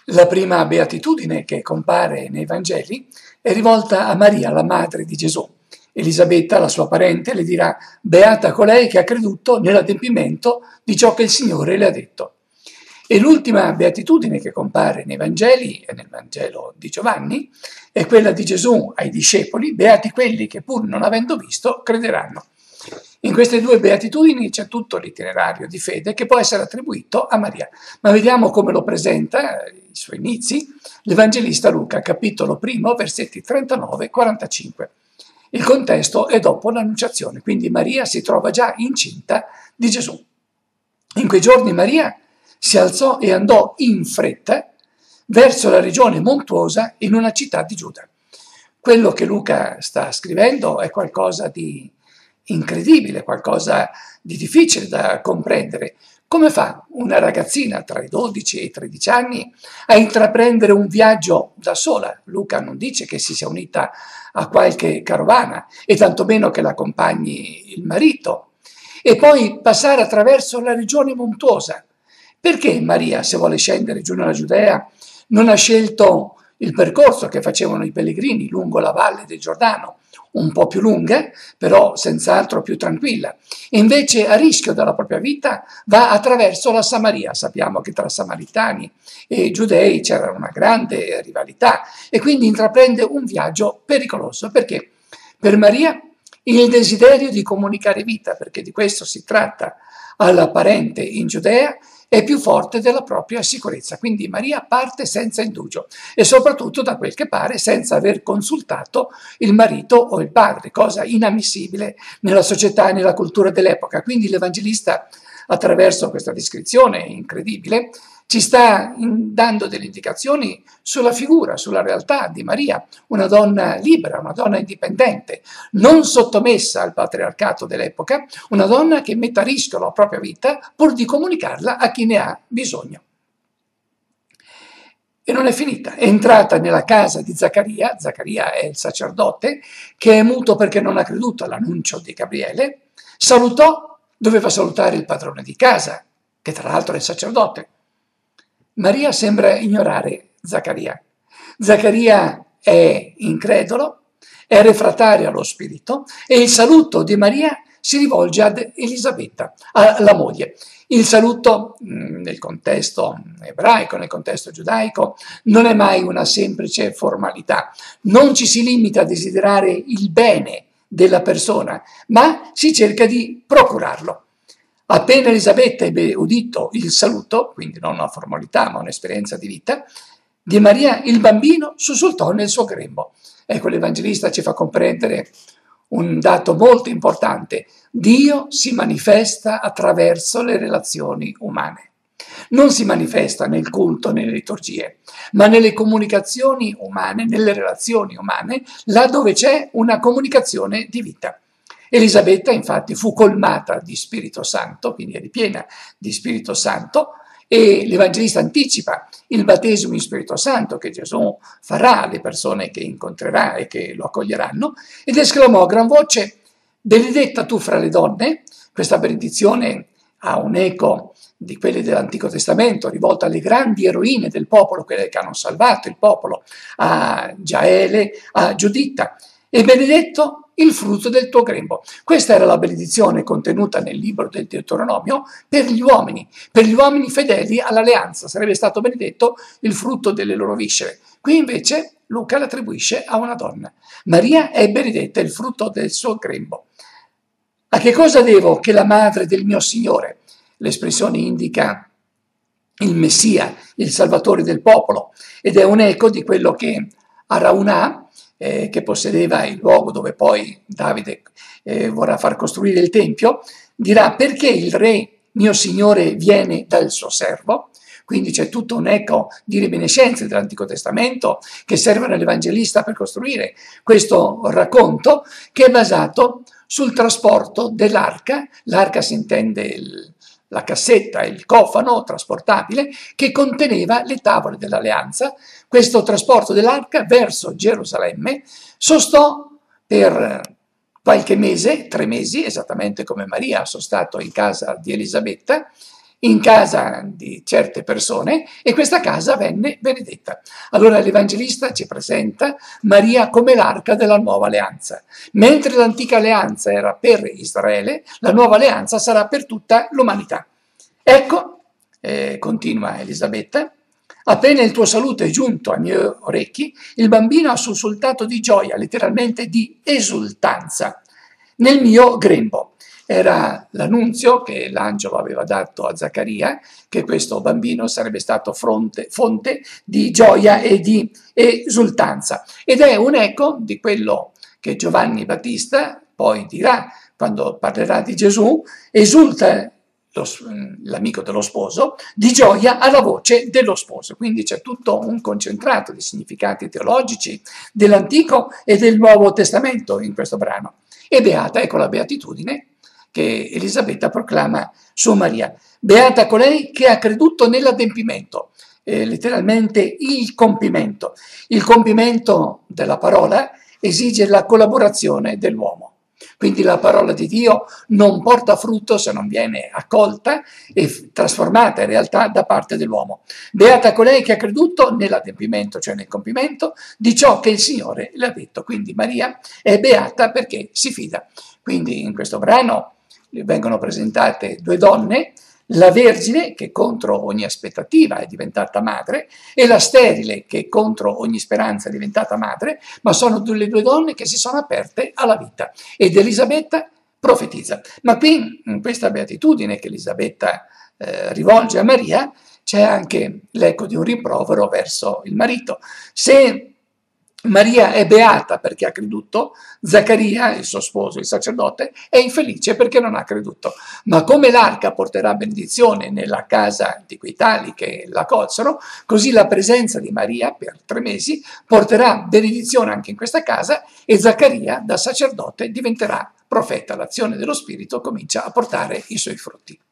La prima beatitudine che compare nei Vangeli è rivolta a Maria, la madre di Gesù. Elisabetta, la sua parente, le dirà: beata colei che ha creduto nell'adempimento di ciò che il Signore le ha detto. E l'ultima beatitudine che compare nei Vangeli, e nel Vangelo di Giovanni, è quella di Gesù ai discepoli: beati quelli che pur non avendo visto crederanno. In queste due beatitudini c'è tutto l'itinerario di fede che può essere attribuito a Maria. Ma vediamo come lo presenta, i suoi inizi, l'Evangelista Luca, capitolo 1, versetti 39-45. Il contesto è dopo l'Annunciazione, quindi Maria si trova già incinta di Gesù. In quei giorni Maria si alzò e andò in fretta verso la regione montuosa in una città di Giuda. Quello che Luca sta scrivendo è qualcosa di incredibile, qualcosa di difficile da comprendere. Come fa una ragazzina tra i 12 e i 13 anni a intraprendere un viaggio da sola? Luca non dice che si sia unita a qualche carovana e tantomeno che l'accompagni il marito. E poi passare attraverso la regione montuosa. Perché Maria, se vuole scendere giù nella Giudea, non ha scelto il percorso che facevano i pellegrini lungo la valle del Giordano, un po' più lunga, però senz'altro più tranquilla. E invece, a rischio della propria vita, va attraverso la Samaria. Sappiamo che tra samaritani e giudei c'era una grande rivalità e quindi intraprende un viaggio pericoloso. Perché? Per Maria il desiderio di comunicare vita, perché di questo si tratta, alla parente in Giudea, è più forte della propria sicurezza. Quindi Maria parte senza indugio e soprattutto, da quel che pare, senza aver consultato il marito o il padre, cosa inammissibile nella società e nella cultura dell'epoca. Quindi l'Evangelista, attraverso questa descrizione incredibile, ci sta dando delle indicazioni sulla figura, sulla realtà di Maria, una donna libera, una donna indipendente, non sottomessa al patriarcato dell'epoca, una donna che mette a rischio la propria vita pur di comunicarla a chi ne ha bisogno. E non è finita, è entrata nella casa di Zaccaria è il sacerdote, che è muto perché non ha creduto all'annuncio di Gabriele, salutò, doveva salutare il padrone di casa, che tra l'altro è il sacerdote. Maria sembra ignorare Zaccaria. Zaccaria è incredulo, è refrattario allo spirito e il saluto di Maria si rivolge ad Elisabetta, alla moglie. Il saluto nel contesto ebraico, nel contesto giudaico, non è mai una semplice formalità. Non ci si limita a desiderare il bene della persona, ma si cerca di procurarlo. Appena Elisabetta ebbe udito il saluto, quindi non una formalità ma un'esperienza di vita, di Maria, il bambino sussultò nel suo grembo. Ecco, l'Evangelista ci fa comprendere un dato molto importante. Dio si manifesta attraverso le relazioni umane. Non si manifesta nel culto, nelle liturgie, ma nelle comunicazioni umane, nelle relazioni umane, là dove c'è una comunicazione di vita. Elisabetta infatti fu colmata di Spirito Santo, quindi è ripiena di Spirito Santo, e l'Evangelista anticipa il battesimo in Spirito Santo che Gesù farà alle persone che incontrerà e che lo accoglieranno, ed esclamò a gran voce: benedetta tu fra le donne. Questa benedizione ha un eco di quelle dell'Antico Testamento, rivolta alle grandi eroine del popolo, quelle che hanno salvato il popolo, a Giaele, a Giuditta. E benedetto il frutto del tuo grembo. Questa era la benedizione contenuta nel libro del Deuteronomio per gli uomini fedeli all'alleanza. Sarebbe stato benedetto il frutto delle loro viscere. Qui invece Luca l'attribuisce a una donna. Maria è benedetta il frutto del suo grembo. A che cosa devo che la madre del mio Signore? L'espressione indica il Messia, il Salvatore del popolo, ed è un eco di quello che Araunà, che possedeva il luogo dove poi Davide vorrà far costruire il Tempio, dirà: perché il re mio Signore viene dal suo servo? Quindi c'è tutto un eco di reminiscenze dell'Antico Testamento che servono all'Evangelista per costruire questo racconto, che è basato sul trasporto dell'arca. L'arca si intende la cassetta, il cofano trasportabile che conteneva le tavole dell'alleanza. Questo trasporto dell'arca verso Gerusalemme sostò per qualche mese, 3 mesi, esattamente come Maria ha sostato in casa di Elisabetta, in casa di certe persone e questa casa venne benedetta. Allora l'Evangelista ci presenta Maria come l'arca della nuova alleanza. Mentre l'antica alleanza era per Israele, la nuova alleanza sarà per tutta l'umanità. Ecco, continua Elisabetta, appena il tuo saluto è giunto ai miei orecchi, il bambino ha sussultato di gioia, letteralmente di esultanza, nel mio grembo. Era l'annunzio che l'angelo aveva dato a Zaccaria, che questo bambino sarebbe stato fonte di gioia e di esultanza. Ed è un eco di quello che Giovanni Battista poi dirà, quando parlerà di Gesù, esulta l'amico dello sposo, di gioia alla voce dello sposo. Quindi c'è tutto un concentrato di significati teologici dell'Antico e del Nuovo Testamento in questo brano. E beata, ecco la beatitudine che Elisabetta proclama su Maria. Beata colei che ha creduto nell'adempimento, letteralmente il compimento. Il compimento della parola esige la collaborazione dell'uomo. Quindi la parola di Dio non porta frutto se non viene accolta e trasformata in realtà da parte dell'uomo. Beata colei che ha creduto nell'adempimento, cioè nel compimento, di ciò che il Signore le ha detto. Quindi Maria è beata perché si fida. Quindi in questo brano vengono presentate due donne, la Vergine che contro ogni aspettativa è diventata madre e la sterile che contro ogni speranza è diventata madre, ma sono le due donne che si sono aperte alla vita ed Elisabetta profetizza. Ma qui in questa beatitudine che Elisabetta rivolge a Maria c'è anche l'eco di un rimprovero verso il marito. Se Maria è beata perché ha creduto, Zaccaria, il suo sposo, il sacerdote, è infelice perché non ha creduto. Ma come l'arca porterà benedizione nella casa di quei tali che la colsero, così la presenza di Maria per 3 mesi porterà benedizione anche in questa casa e Zaccaria da sacerdote diventerà profeta. L'azione dello Spirito comincia a portare i suoi frutti.